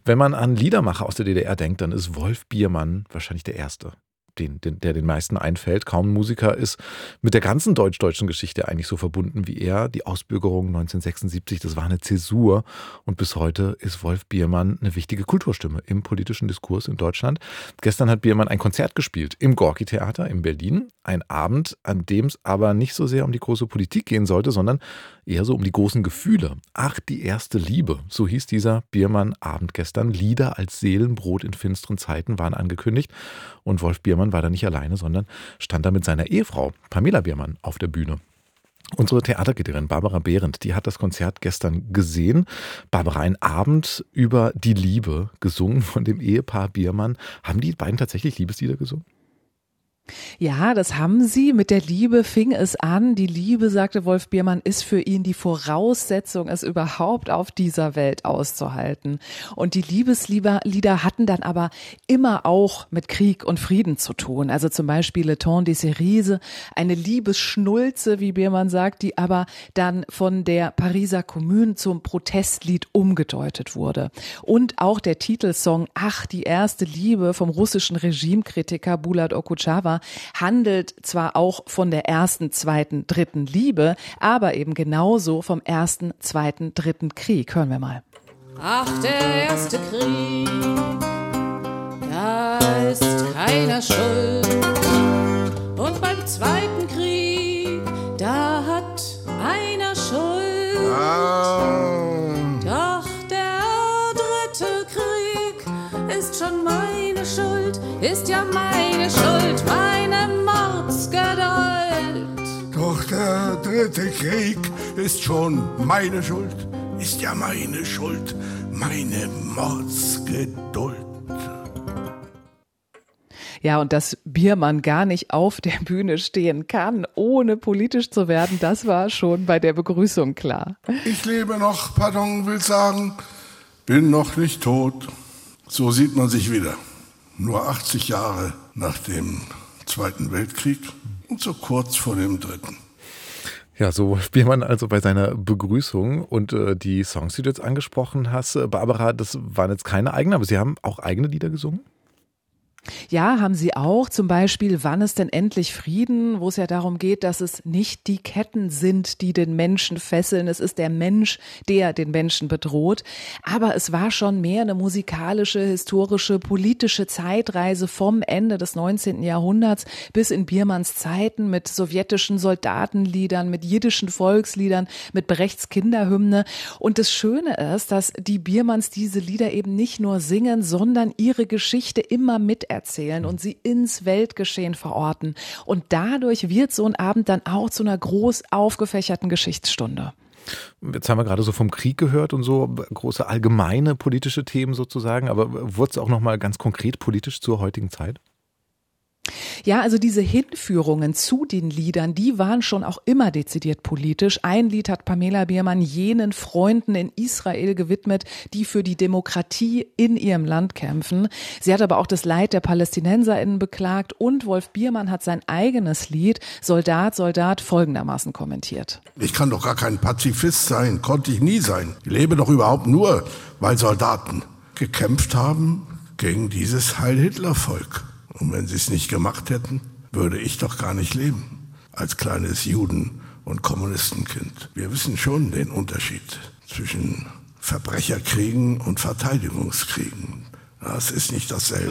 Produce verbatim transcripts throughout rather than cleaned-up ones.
Wenn man an Liedermacher aus der D D R denkt, dann ist Wolf Biermann wahrscheinlich der Erste, den, den, der den meisten einfällt. Kaum ein Musiker ist mit der ganzen deutsch-deutschen Geschichte eigentlich so verbunden wie er. Die Ausbürgerung neunzehnhundertsechsundsiebzig, das war eine Zäsur. Und bis heute ist Wolf Biermann eine wichtige Kulturstimme im politischen Diskurs in Deutschland. Gestern hat Biermann ein Konzert gespielt im Gorki-Theater in Berlin. Ein Abend, an dem es aber nicht so sehr um die große Politik gehen sollte, sondern eher so um die großen Gefühle. Ach, die erste Liebe. So hieß dieser Biermann-Abend gestern. Lieder als Seelenbrot in finsteren Zeiten waren angekündigt. Und Wolf Biermann war da nicht alleine, sondern stand da mit seiner Ehefrau, Pamela Biermann, auf der Bühne. Unsere Theaterkritikerin Barbara Behrendt, die hat das Konzert gestern gesehen. Barbara, ein Abend über die Liebe, gesungen von dem Ehepaar Biermann. Haben die beiden tatsächlich Liebeslieder gesungen? Ja, das haben sie. Mit der Liebe fing es an. Die Liebe, sagte Wolf Biermann, ist für ihn die Voraussetzung, es überhaupt auf dieser Welt auszuhalten. Und die Liebeslieder hatten dann aber immer auch mit Krieg und Frieden zu tun. Also zum Beispiel Le Temps des Cerises, eine Liebesschnulze, wie Biermann sagt, die aber dann von der Pariser Kommune zum Protestlied umgedeutet wurde. Und auch der Titelsong Ach, die erste Liebe vom russischen Regimekritiker Bulat Okučava handelt zwar auch von der ersten, zweiten, dritten Liebe, aber eben genauso vom ersten, zweiten, dritten Krieg. Hören wir mal. Ach, der erste Krieg, da ist keiner schuld. Und beim zweiten Krieg, da hat einer Schuld. Ah. Doch der dritte Krieg ist schon meine Schuld, ist ja meine Schuld, meine Mordsgeduld. Doch der dritte Krieg ist schon meine Schuld, ist ja meine Schuld, meine Mordsgeduld. Ja, und dass Biermann gar nicht auf der Bühne stehen kann, ohne politisch zu werden, das war schon bei der Begrüßung klar. Ich lebe noch, pardon, will sagen, bin noch nicht tot. So sieht man sich wieder. Nur achtzig Jahre nach dem Zweiten Weltkrieg und so kurz vor dem Dritten. Ja, so Biermann also bei seiner Begrüßung. Und äh, die Songs, die du jetzt angesprochen hast, äh, Barbara, das waren jetzt keine eigenen, aber Sie haben auch eigene Lieder gesungen? Ja, haben sie auch. Zum Beispiel Wann ist denn endlich Frieden, wo es ja darum geht, dass es nicht die Ketten sind, die den Menschen fesseln. Es ist der Mensch, der den Menschen bedroht. Aber es war schon mehr eine musikalische, historische, politische Zeitreise vom Ende des neunzehnten Jahrhunderts bis in Biermanns Zeiten mit sowjetischen Soldatenliedern, mit jiddischen Volksliedern, mit Brechts Kinderhymne. Und das Schöne ist, dass die Biermanns diese Lieder eben nicht nur singen, sondern ihre Geschichte immer miterzählen. erzählen und sie ins Weltgeschehen verorten. Und dadurch wird so ein Abend dann auch zu einer groß aufgefächerten Geschichtsstunde. Jetzt haben wir gerade so vom Krieg gehört und so, große allgemeine politische Themen sozusagen, aber wurde es auch nochmal ganz konkret politisch zur heutigen Zeit? Ja, also diese Hinführungen zu den Liedern, die waren schon auch immer dezidiert politisch. Ein Lied hat Pamela Biermann jenen Freunden in Israel gewidmet, die für die Demokratie in ihrem Land kämpfen. Sie hat aber auch das Leid der PalästinenserInnen beklagt und Wolf Biermann hat sein eigenes Lied Soldat, Soldat folgendermaßen kommentiert. Ich kann doch gar kein Pazifist sein, konnte ich nie sein. Ich lebe doch überhaupt nur, weil Soldaten gekämpft haben gegen dieses Heil-Hitler-Volk. Und wenn sie es nicht gemacht hätten, würde ich doch gar nicht leben, als kleines Juden- und Kommunistenkind. Wir wissen schon den Unterschied zwischen Verbrecherkriegen und Verteidigungskriegen. Das ist nicht dasselbe.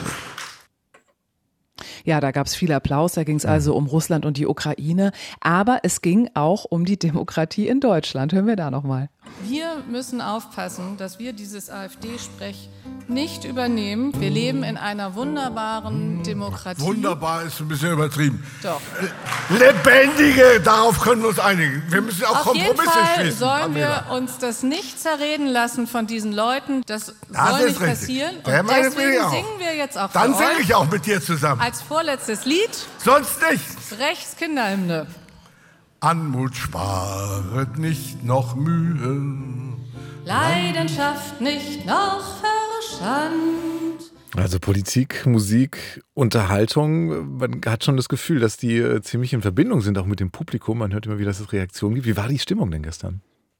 Ja, da gab es viel Applaus, da ging es also um Russland und die Ukraine, aber es ging auch um die Demokratie in Deutschland. Hören wir da nochmal. Wir müssen aufpassen, dass wir dieses AfD-Sprech nicht übernehmen. Wir leben in einer wunderbaren Demokratie. Wunderbar ist ein bisschen übertrieben. Doch. Lebendige, darauf können wir uns einigen. Wir müssen auch Auf jeden Kompromisse Fall schließen. sollen wir Pamela. uns das nicht zerreden lassen von diesen Leuten. Das, Das soll ist nicht richtig. passieren. Der Und meine deswegen ich auch. singen wir jetzt auch Dann für singe euch ich auch mit dir zusammen. als vorletztes Lied Sonst nicht. Brechts Kinderhymne. Anmut sparet nicht noch Mühe. Leidenschaft nicht noch Verstand. Also Politik, Musik, Unterhaltung, man hat schon das Gefühl, dass die äh, ziemlich in Verbindung sind, auch mit dem Publikum. Man hört immer wieder, dass es Reaktionen gibt. Wie war die Stimmung denn gestern?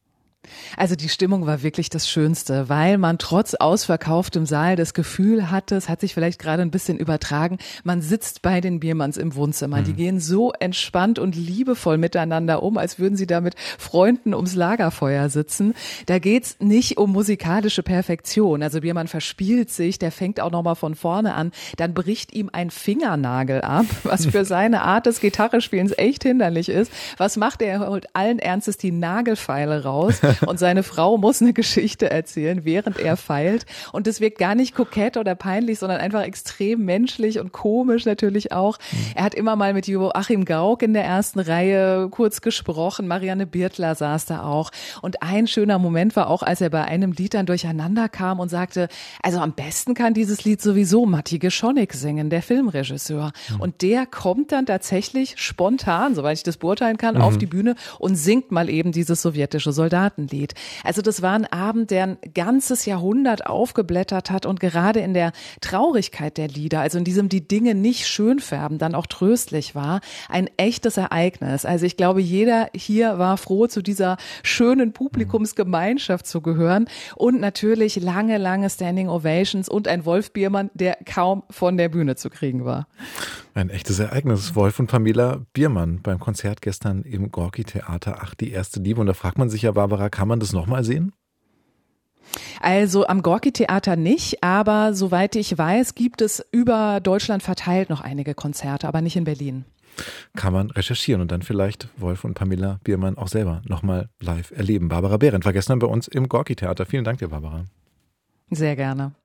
Also die Stimmung war wirklich das Schönste, weil man trotz ausverkauftem Saal das Gefühl hatte, es hat sich vielleicht gerade ein bisschen übertragen, man sitzt bei den Biermanns im Wohnzimmer. Mhm. Die gehen so entspannt und liebevoll miteinander um, als würden sie da mit Freunden ums Lagerfeuer sitzen. Da geht's nicht um musikalische Perfektion. Also Biermann verspielt sich, der fängt auch nochmal von vorne an. Dann bricht ihm ein Fingernagel ab, was für seine Art des Gitarrespielens echt hinderlich ist. Was macht er? Er holt allen Ernstes die Nagelfeile raus. Und seine Frau muss eine Geschichte erzählen, während er feilt. Und das wirkt gar nicht kokett oder peinlich, sondern einfach extrem menschlich und komisch natürlich auch. Er hat immer mal mit Joachim Gauck in der ersten Reihe kurz gesprochen. Marianne Birtler saß da auch. Und ein schöner Moment war auch, als er bei einem Lied dann durcheinander kam und sagte, also am besten kann dieses Lied sowieso Matti Geschonek singen, der Filmregisseur. Mhm. Und der kommt dann tatsächlich spontan, soweit ich das beurteilen kann, mhm. auf die Bühne und singt mal eben dieses sowjetische Soldaten. Lied. Also das war ein Abend, der ein ganzes Jahrhundert aufgeblättert hat und gerade in der Traurigkeit der Lieder, also in diesem die Dinge nicht schön färben, dann auch tröstlich war, ein echtes Ereignis. Also ich glaube, jeder hier war froh, zu dieser schönen Publikumsgemeinschaft zu gehören und natürlich lange, lange Standing Ovations und ein Wolf Biermann, der kaum von der Bühne zu kriegen war. Ein echtes Ereignis. Wolf und Pamela Biermann beim Konzert gestern im Gorki-Theater. Ach, die erste Liebe. Und da fragt man sich ja, Barbara, kann man das nochmal sehen? Also am Gorki-Theater nicht, aber soweit ich weiß, gibt es über Deutschland verteilt noch einige Konzerte, aber nicht in Berlin. Kann man recherchieren und dann vielleicht Wolf und Pamela Biermann auch selber nochmal live erleben. Barbara Behrendt war gestern bei uns im Gorki-Theater. Vielen Dank dir, Barbara. Sehr gerne.